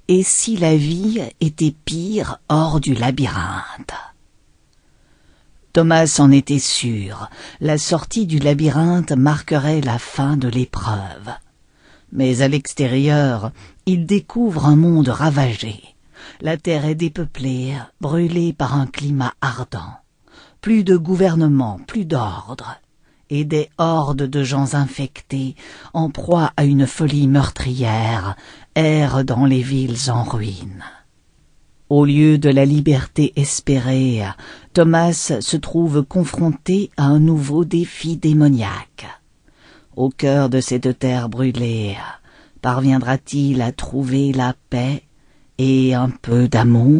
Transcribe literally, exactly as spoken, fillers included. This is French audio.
Et si la vie était pire hors du labyrinthe? Thomas en était sûr, la sortie du labyrinthe marquerait la fin de l'épreuve. Mais à l'extérieur, il découvre un monde ravagé. La terre est dépeuplée, brûlée par un climat ardent. Plus de gouvernement, plus d'ordre. Et des hordes de gens infectés, en proie à une folie meurtrière, errent dans les villes en ruine. Au lieu de la liberté espérée, Thomas se trouve confronté à un nouveau défi démoniaque. Au cœur de cette terre brûlée, parviendra-t-il à trouver la paix et un peu d'amour ?